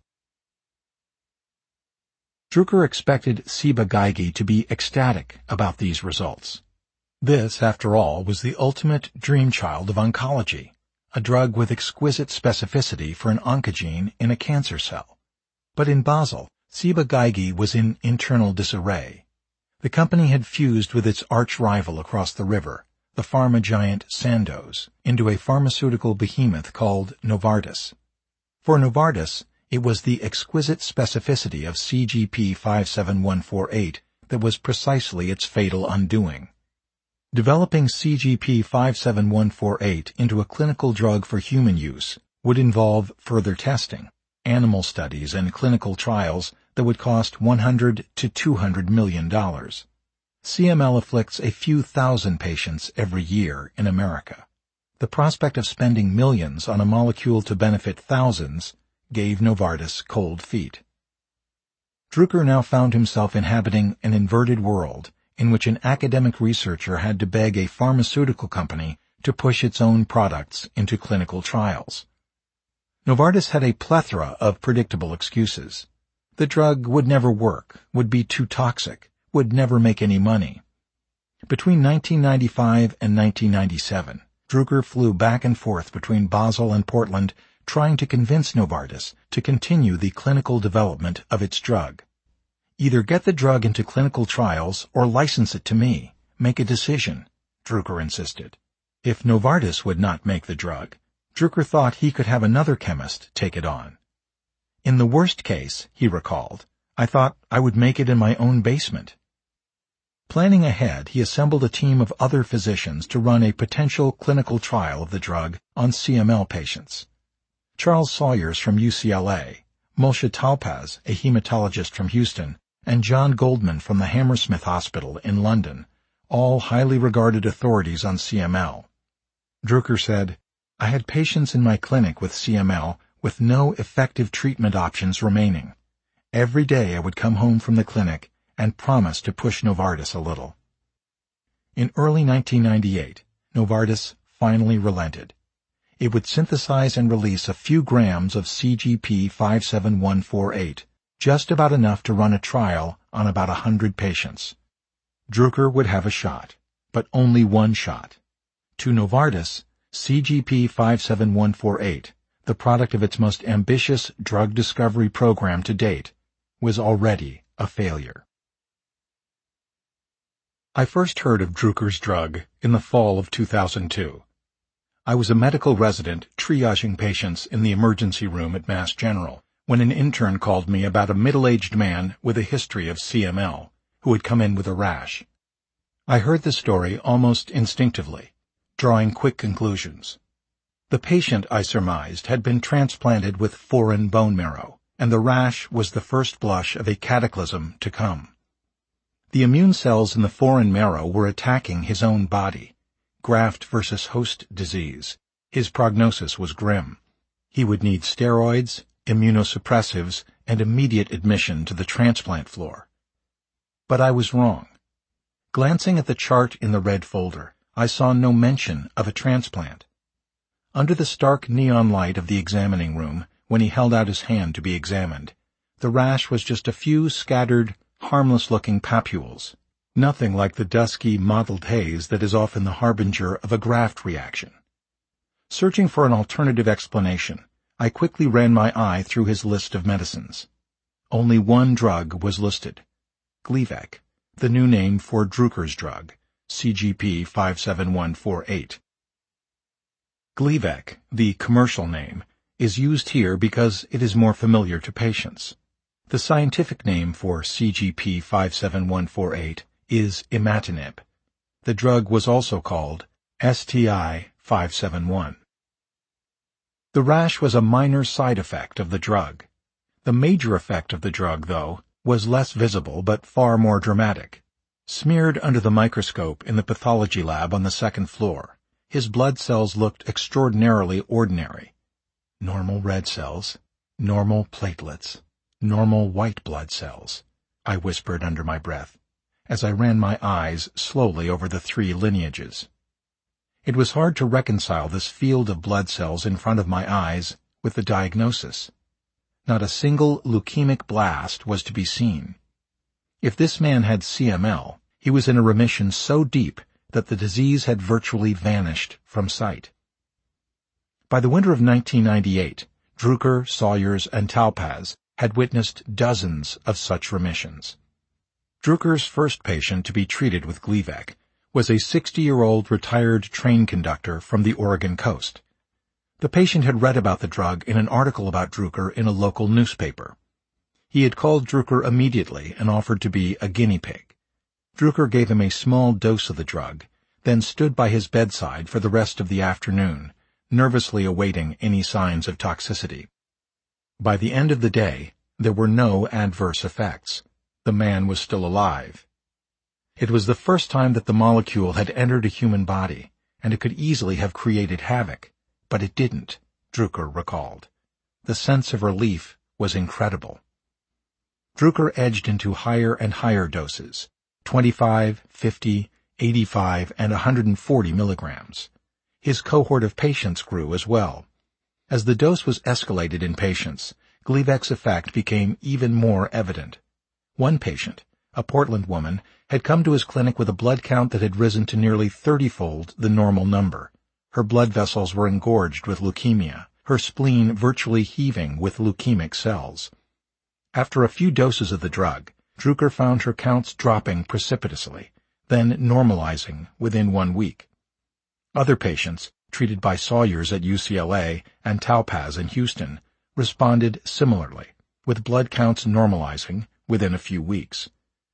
Drucker expected Ciba-Geigy to be ecstatic about these results. This, after all, was the ultimate dream child of oncology, a drug with exquisite specificity for an oncogene in a cancer cell. But in Basel, Ciba-Geigy was in internal disarray. The company had fused with its arch-rival across the river, the pharma giant Sandoz, into a pharmaceutical behemoth called Novartis. For Novartis, it was the exquisite specificity of C G P five seven one four eight that was precisely its fatal undoing. Developing C G P five seven one four eight into a clinical drug for human use would involve further testing, animal studies, and clinical trials that would cost one hundred to two hundred million dollars. C M L afflicts a few thousand patients every year in America. The prospect of spending millions on a molecule to benefit thousands gave Novartis cold feet. Drucker now found himself inhabiting an inverted world in which an academic researcher had to beg a pharmaceutical company to push its own products into clinical trials. Novartis had a plethora of predictable excuses. The drug would never work, would be too toxic, would never make any money. Between nineteen ninety-five and nineteen ninety-seven, Drucker flew back and forth between Basel and Portland trying to convince Novartis to continue the clinical development of its drug. Either get the drug into clinical trials or license it to me. Make a decision, Drucker insisted. If Novartis would not make the drug, Drucker thought he could have another chemist take it on. In the worst case, he recalled, I thought I would make it in my own basement. Planning ahead, he assembled a team of other physicians to run a potential clinical trial of the drug on C M L patients. Charles Sawyers from U C L A, Moshe Talpaz, a hematologist from Houston, and John Goldman from the Hammersmith Hospital in London, all highly regarded authorities on C M L. Drucker said, I had patients in my clinic with C M L with no effective treatment options remaining. Every day I would come home from the clinic and promise to push Novartis a little. In early nineteen ninety-eight, Novartis finally relented. It would synthesize and release a few grams of C G P five seven one four eight, just about enough to run a trial on about a hundred patients. Drucker would have a shot, but only one shot. To Novartis, C G P five seven one four eight the product of its most ambitious drug discovery program to date, was already a failure. I first heard of Druker's drug in the fall of two thousand two. I was a medical resident triaging patients in the emergency room at Mass General when an intern called me about a middle-aged man with a history of C M L who had come in with a rash. I heard the story almost instinctively, drawing quick conclusions. The patient, I surmised, had been transplanted with foreign bone marrow, and the rash was the first blush of a cataclysm to come. The immune cells in the foreign marrow were attacking his own body. Graft versus host disease. His prognosis was grim. He would need steroids, immunosuppressives, and immediate admission to the transplant floor. But I was wrong. Glancing at the chart in the red folder, I saw no mention of a transplant. Under the stark neon light of the examining room, when he held out his hand to be examined, the rash was just a few scattered, harmless-looking papules, nothing like the dusky, mottled haze that is often the harbinger of a graft reaction. Searching for an alternative explanation, I quickly ran my eye through his list of medicines. Only one drug was listed, Gleevec, the new name for Druker's drug, C G P five seven one four eight. Gleevec, the commercial name, is used here because it is more familiar to patients. The scientific name for C G P five seven one four eight is imatinib. The drug was also called S T I five seven one. The rash was a minor side effect of the drug. The major effect of the drug, though, was less visible but far more dramatic. Smeared under the microscope in the pathology lab on the second floor, his blood cells looked extraordinarily ordinary. Normal red cells, normal platelets, normal white blood cells, I whispered under my breath, as I ran my eyes slowly over the three lineages. It was hard to reconcile this field of blood cells in front of my eyes with the diagnosis. Not a single leukemic blast was to be seen. If this man had C M L, he was in a remission so deep that the disease had virtually vanished from sight. By the winter of nineteen ninety-eight, Druker, Sawyers, and Talpaz had witnessed dozens of such remissions. Druker's first patient to be treated with Gleevec was a sixty-year-old retired train conductor from the Oregon coast. The patient had read about the drug in an article about Druker in a local newspaper. He had called Druker immediately and offered to be a guinea pig. Druker gave him a small dose of the drug, then stood by his bedside for the rest of the afternoon, nervously awaiting any signs of toxicity. By the end of the day, there were no adverse effects. The man was still alive. It was the first time that the molecule had entered a human body, and it could easily have created havoc. But it didn't, Druker recalled. The sense of relief was incredible. Druker edged into higher and higher doses, twenty-five, fifty, eighty-five, and one hundred forty milligrams. His cohort of patients grew as well. As the dose was escalated in patients, Gleevec's effect became even more evident. One patient, a Portland woman, had come to his clinic with a blood count that had risen to nearly thirty-fold the normal number. Her blood vessels were engorged with leukemia, her spleen virtually heaving with leukemic cells. After a few doses of the drug, Druker found her counts dropping precipitously, then normalizing within one week. Other patients, treated by Sawyers at U C L A and Talpaz in Houston, responded similarly, with blood counts normalizing within a few weeks.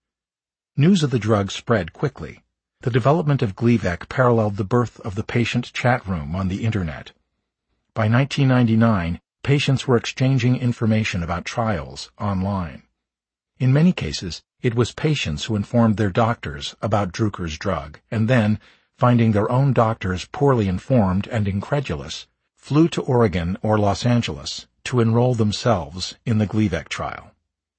News of the drug spread quickly. The development of Gleevec paralleled the birth of the patient chat room on the Internet. By nineteen ninety-nine, patients were exchanging information about trials online. In many cases, it was patients who informed their doctors about Druker's drug, and then, finding their own doctors poorly informed and incredulous, flew to Oregon or Los Angeles to enroll themselves in the Gleevec trial.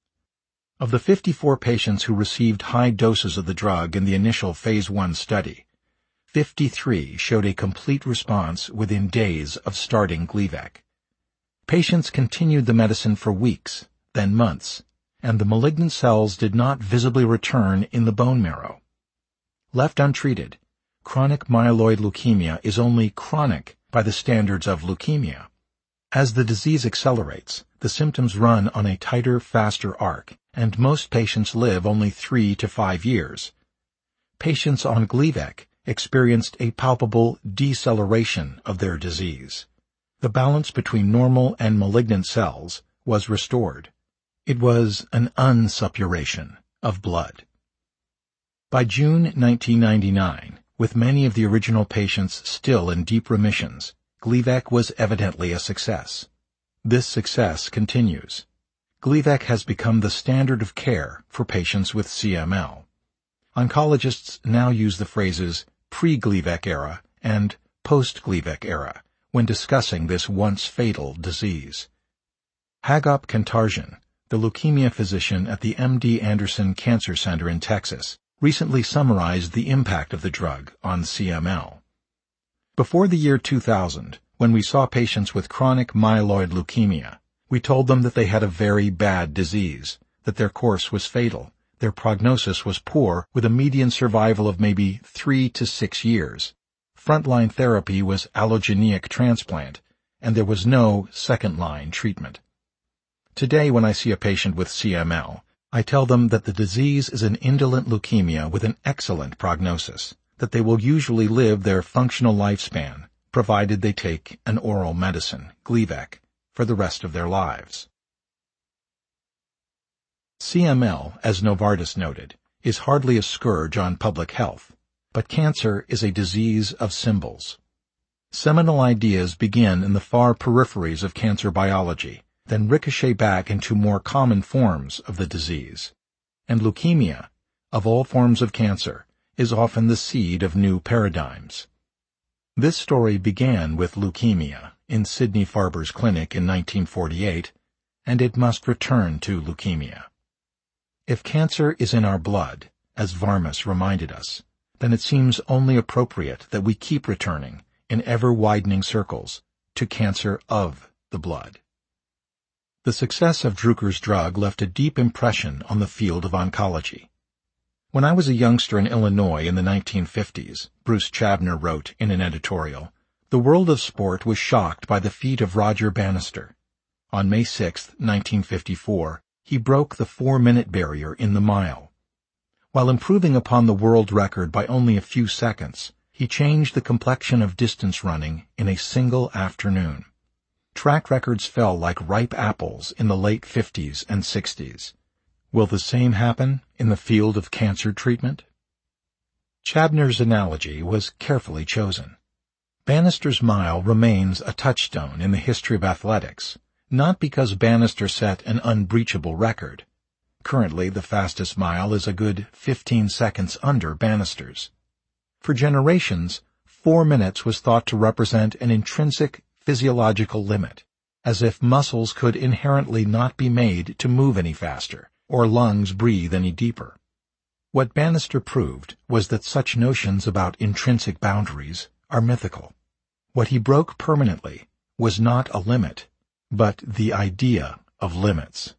Of the fifty-four patients who received high doses of the drug in the initial Phase one study, fifty-three showed a complete response within days of starting Gleevec. Patients continued the medicine for weeks, then months, and the malignant cells did not visibly return in the bone marrow. Left untreated, chronic myeloid leukemia is only chronic by the standards of leukemia. As the disease accelerates, the symptoms run on a tighter, faster arc, and most patients live only three to five years. Patients on Gleevec experienced a palpable deceleration of their disease. The balance between normal and malignant cells was restored. It was an unsuppuration of blood. By June nineteen ninety-nine, with many of the original patients still in deep remissions, Gleevec was evidently a success. This success continues. Gleevec has become the standard of care for patients with C M L. Oncologists now use the phrases pre-Gleevec era and post-Gleevec era when discussing this once fatal disease. Hagop Kantarjian, the leukemia physician at the M D Anderson Cancer Center in Texas, recently summarized the impact of the drug on C M L. Before the year two thousand, when we saw patients with chronic myeloid leukemia, we told them that they had a very bad disease, that their course was fatal, their prognosis was poor with a median survival of maybe three to six years. Frontline therapy was allogeneic transplant, and there was no second-line treatment. Today, when I see a patient with C M L, I tell them that the disease is an indolent leukemia with an excellent prognosis, that they will usually live their functional lifespan, provided they take an oral medicine, Gleevec, for the rest of their lives. C M L, as Novartis noted, is hardly a scourge on public health, but cancer is a disease of symbols. Seminal ideas begin in the far peripheries of cancer biology, then ricochet back into more common forms of the disease. And leukemia, of all forms of cancer, is often the seed of new paradigms. This story began with leukemia in Sidney Farber's clinic in nineteen forty-eight, and it must return to leukemia. If cancer is in our blood, as Varmus reminded us, then it seems only appropriate that we keep returning, in ever-widening circles, to cancer of the blood. The success of Drucker's drug left a deep impression on the field of oncology. When I was a youngster in Illinois in the nineteen fifties, Bruce Chabner wrote in an editorial, the world of sport was shocked by the feat of Roger Bannister. On May sixth, nineteen fifty-four, he broke the four-minute barrier in the mile. While improving upon the world record by only a few seconds, he changed the complexion of distance running in a single afternoon. Track records fell like ripe apples in the late fifties and sixties. Will the same happen in the field of cancer treatment? Chabner's analogy was carefully chosen. Bannister's mile remains a touchstone in the history of athletics, not because Bannister set an unbreachable record. Currently, the fastest mile is a good fifteen seconds under Bannister's. For generations, four minutes was thought to represent an intrinsic physiological limit, as if muscles could inherently not be made to move any faster, or lungs breathe any deeper. What Bannister proved was that such notions about intrinsic boundaries are mythical. What he broke permanently was not a limit, but the idea of limits.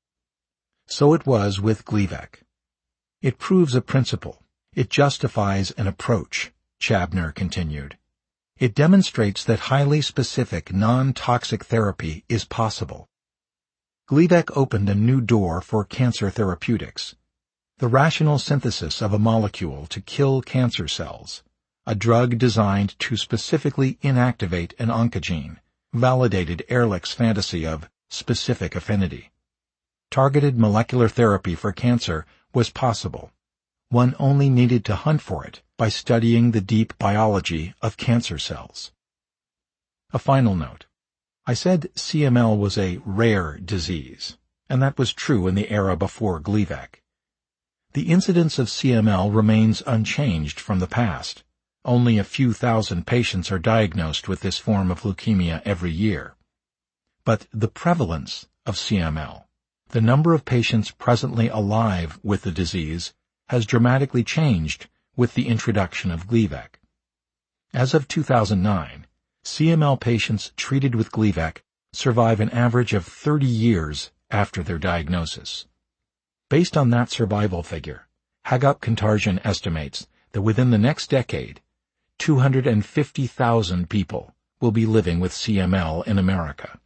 So it was with Gleevec. It proves a principle. It justifies an approach, Chabner continued. It demonstrates that highly specific, non-toxic therapy is possible. Gleevec opened a new door for cancer therapeutics. The rational synthesis of a molecule to kill cancer cells, a drug designed to specifically inactivate an oncogene, validated Ehrlich's fantasy of specific affinity. Targeted molecular therapy for cancer was possible. One only needed to hunt for it by studying the deep biology of cancer cells. A final note. I said C M L was a rare disease, and that was true in the era before Gleevec. The incidence of C M L remains unchanged from the past. Only a few thousand patients are diagnosed with this form of leukemia every year. But the prevalence of C M L, the number of patients presently alive with the disease, has dramatically changed with the introduction of Gleevec. As of two thousand nine, C M L patients treated with Gleevec survive an average of thirty years after their diagnosis. Based on that survival figure, Hagop Kantarjian estimates that within the next decade, two hundred fifty thousand people will be living with C M L in America.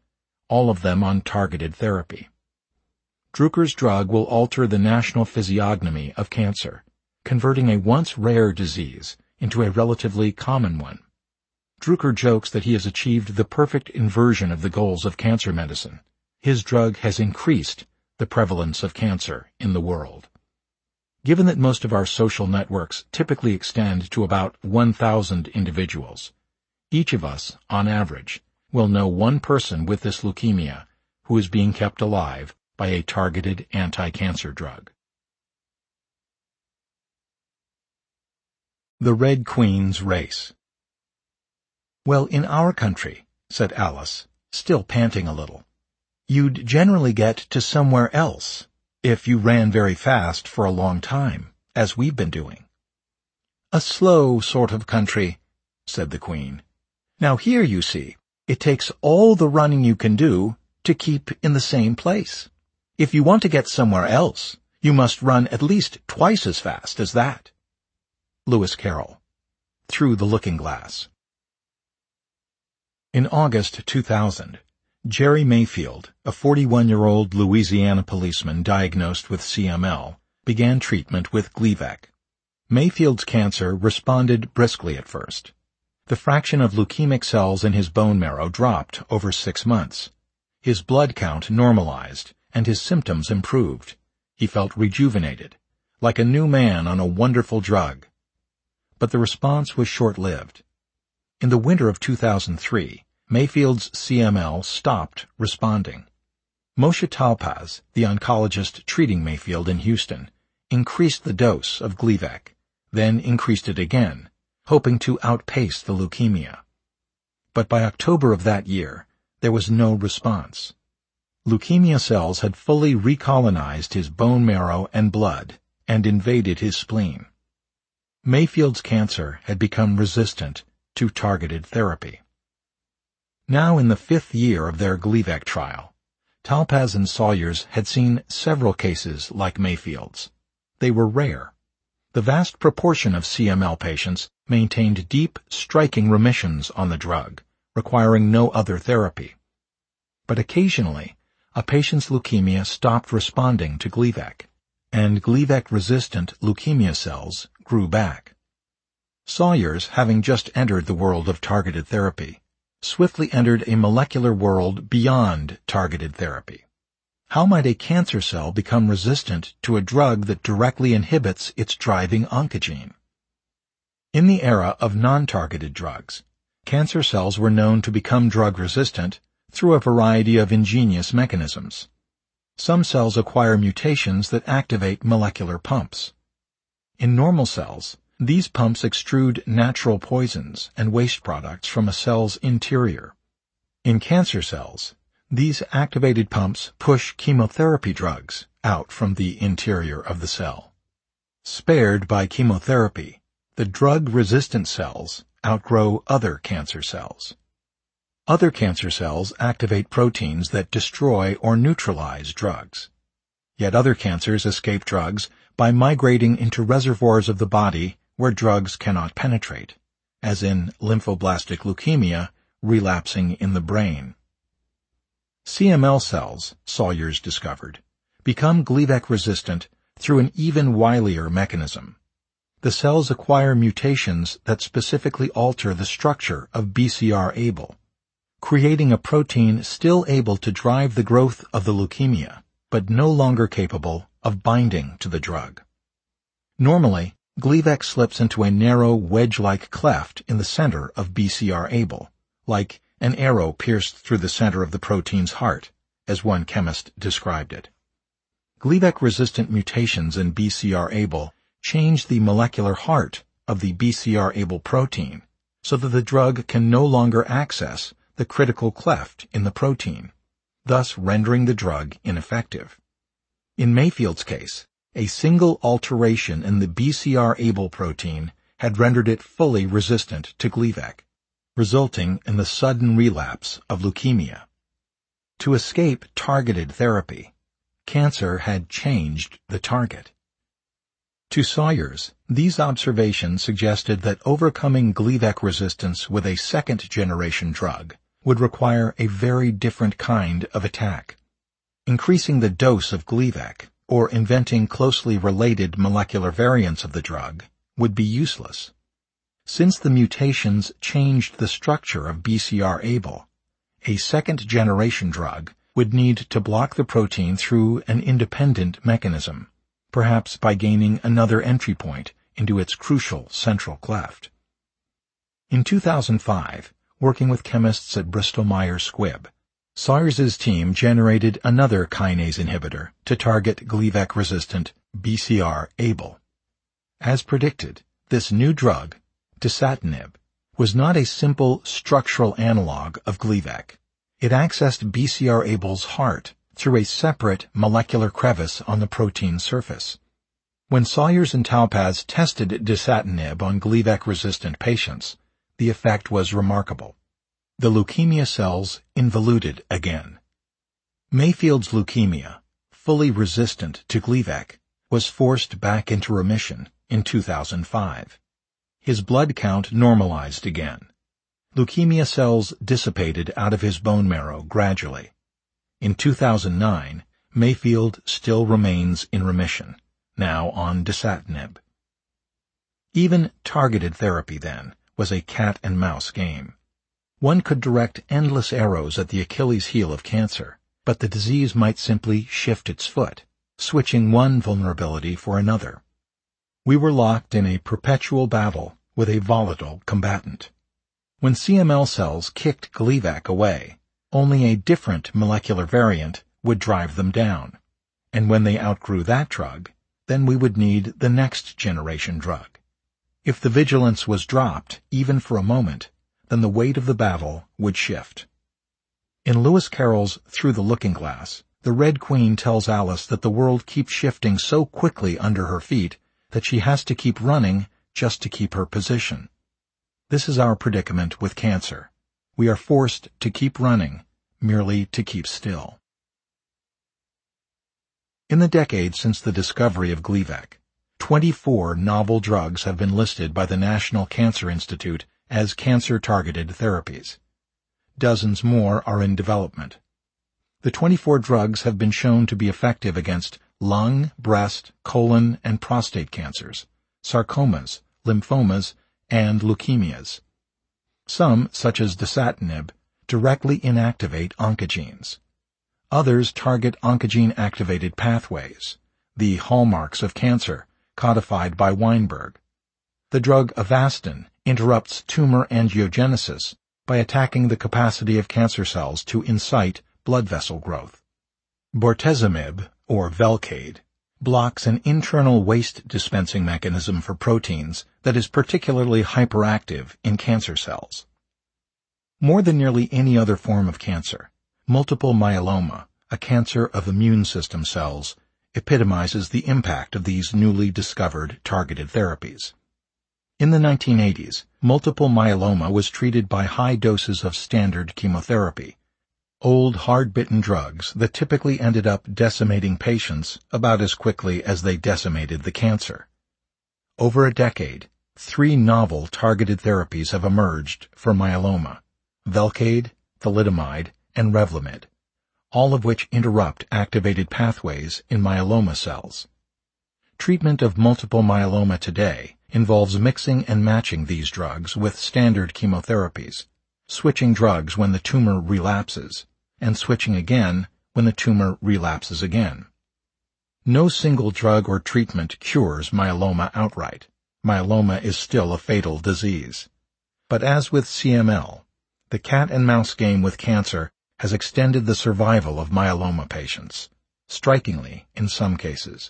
all of them on targeted therapy. Druker's drug will alter the national physiognomy of cancer, converting a once rare disease into a relatively common one. Druker jokes that he has achieved the perfect inversion of the goals of cancer medicine. His drug has increased the prevalence of cancer in the world. Given that most of our social networks typically extend to about one thousand individuals, each of us, on average, will know one person with this leukemia who is being kept alive by a targeted anti-cancer drug. The Red Queen's Race. "Well, in our country," said Alice, still panting a little, "you'd generally get to somewhere else if you ran very fast for a long time, as we've been doing." "A slow sort of country," said the Queen. "Now here, you see, it takes all the running you can do to keep in the same place. If you want to get somewhere else, you must run at least twice as fast as that." Lewis Carroll. Through the Looking Glass. In August two thousand, Jerry Mayfield, a forty-one-year-old Louisiana policeman diagnosed with C M L, began treatment with Gleevec. Mayfield's cancer responded briskly at first. The fraction of leukemic cells in his bone marrow dropped over six months. His blood count normalized, and his symptoms improved. He felt rejuvenated, like a new man on a wonderful drug. But the response was short-lived. In the winter of two thousand three, Mayfield's C M L stopped responding. Moshe Talpaz, the oncologist treating Mayfield in Houston, increased the dose of Gleevec, then increased it again, hoping to outpace the leukemia. But by October of that year, there was no response. Leukemia cells had fully recolonized his bone marrow and blood and invaded his spleen. Mayfield's cancer had become resistant to targeted therapy. Now in the fifth year of their Gleevec trial, Talpaz and Sawyers had seen several cases like Mayfield's. They were rare. The vast proportion of C M L patients maintained deep, striking remissions on the drug, requiring no other therapy. But occasionally, a patient's leukemia stopped responding to Gleevec, and Gleevec-resistant leukemia cells grew back. Sawyers, having just entered the world of targeted therapy, swiftly entered a molecular world beyond targeted therapy. How might a cancer cell become resistant to a drug that directly inhibits its driving oncogene? In the era of non-targeted drugs, cancer cells were known to become drug-resistant through a variety of ingenious mechanisms. Some cells acquire mutations that activate molecular pumps. In normal cells, these pumps extrude natural poisons and waste products from a cell's interior. In cancer cells, these activated pumps push chemotherapy drugs out from the interior of the cell. Spared by chemotherapy, the drug-resistant cells outgrow other cancer cells. Other cancer cells activate proteins that destroy or neutralize drugs. Yet other cancers escape drugs by migrating into reservoirs of the body where drugs cannot penetrate, as in lymphoblastic leukemia relapsing in the brain. C M L cells, Sawyers discovered, become Gleevec-resistant through an even wilier mechanism. The cells acquire mutations that specifically alter the structure of B C R A B L, creating a protein still able to drive the growth of the leukemia, but no longer capable of binding to the drug. Normally, Gleevec slips into a narrow wedge-like cleft in the center of B C R A B L, like an arrow pierced through the center of the protein's heart, as one chemist described it. Gleevec-resistant mutations in B C R A B L change the molecular heart of the B C R A B L protein so that the drug can no longer access the critical cleft in the protein, thus rendering the drug ineffective. In Mayfield's case, a single alteration in the B C R A B L protein had rendered it fully resistant to Gleevec, resulting in the sudden relapse of leukemia. To escape targeted therapy, cancer had changed the target. To Sawyers, these observations suggested that overcoming Gleevec resistance with a second-generation drug would require a very different kind of attack. Increasing the dose of Gleevec, or inventing closely related molecular variants of the drug, would be useless. Since the mutations changed the structure of B C R A B L, a second-generation drug would need to block the protein through an independent mechanism, perhaps by gaining another entry point into its crucial central cleft. In two thousand five, working with chemists at Bristol-Myers Squibb, Sawyers' team generated another kinase inhibitor to target Gleevec-resistant B C R A B L. As predicted, this new drug, dasatinib, was not a simple structural analog of Gleevec. It accessed B C R A B L's heart through a separate molecular crevice on the protein surface. When Sawyers and Taupas tested dasatinib on Gleevec-resistant patients, the effect was remarkable. The leukemia cells involuted again. Mayfield's leukemia, fully resistant to Gleevec, was forced back into remission in two thousand five. His blood count normalized again. Leukemia cells dissipated out of his bone marrow gradually. In two thousand nine, Mayfield still remains in remission, now on dasatinib. Even targeted therapy, then, was a cat-and-mouse game. One could direct endless arrows at the Achilles heel of cancer, but the disease might simply shift its foot, switching one vulnerability for another. We were locked in a perpetual battle with a volatile combatant. When C M L cells kicked Gleevec away, only a different molecular variant would drive them down, and when they outgrew that drug, then we would need the next generation drug. If the vigilance was dropped, even for a moment, then the weight of the battle would shift. In Lewis Carroll's Through the Looking Glass, the Red Queen tells Alice that the world keeps shifting so quickly under her feet that she has to keep running just to keep her position. This is our predicament with cancer. We are forced to keep running, merely to keep still. In the decade since the discovery of Gleevec, twenty-four novel drugs have been listed by the National Cancer Institute as cancer-targeted therapies. Dozens more are in development. The twenty-four drugs have been shown to be effective against lung, breast, colon, and prostate cancers, sarcomas, lymphomas, and leukemias. Some, such as dasatinib, directly inactivate oncogenes. Others target oncogene-activated pathways, the hallmarks of cancer, codified by Weinberg. The drug Avastin interrupts tumor angiogenesis by attacking the capacity of cancer cells to incite blood vessel growth. Bortezomib, or Velcade, blocks an internal waste dispensing mechanism for proteins that is particularly hyperactive in cancer cells. More than nearly any other form of cancer, multiple myeloma, a cancer of immune system cells, epitomizes the impact of these newly discovered targeted therapies. In the nineteen eighties, multiple myeloma was treated by high doses of standard chemotherapy, old hard-bitten drugs that typically ended up decimating patients about as quickly as they decimated the cancer. Over a decade, three novel targeted therapies have emerged for myeloma: Velcade, thalidomide, and Revlimid, all of which interrupt activated pathways in myeloma cells. Treatment of multiple myeloma today involves mixing and matching these drugs with standard chemotherapies, switching drugs when the tumor relapses, and switching again when the tumor relapses again. No single drug or treatment cures myeloma outright. Myeloma is still a fatal disease. But as with C M L, the cat-and-mouse game with cancer has extended the survival of myeloma patients, strikingly in some cases.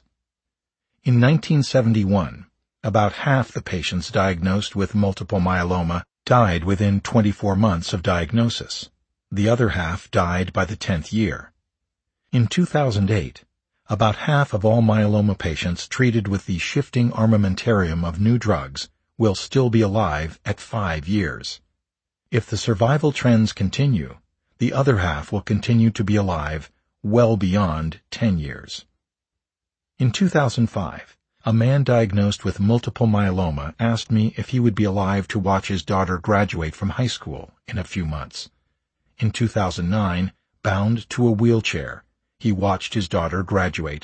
In nineteen seventy-one, about half the patients diagnosed with multiple myeloma died within twenty-four months of diagnosis. The other half died by the tenth year. In two thousand eight, about half of all myeloma patients treated with the shifting armamentarium of new drugs will still be alive at five years. If the survival trends continue, the other half will continue to be alive well beyond ten years. In two thousand five, a man diagnosed with multiple myeloma asked me if he would be alive to watch his daughter graduate from high school in a few months. In two thousand nine, bound to a wheelchair, he watched his daughter graduate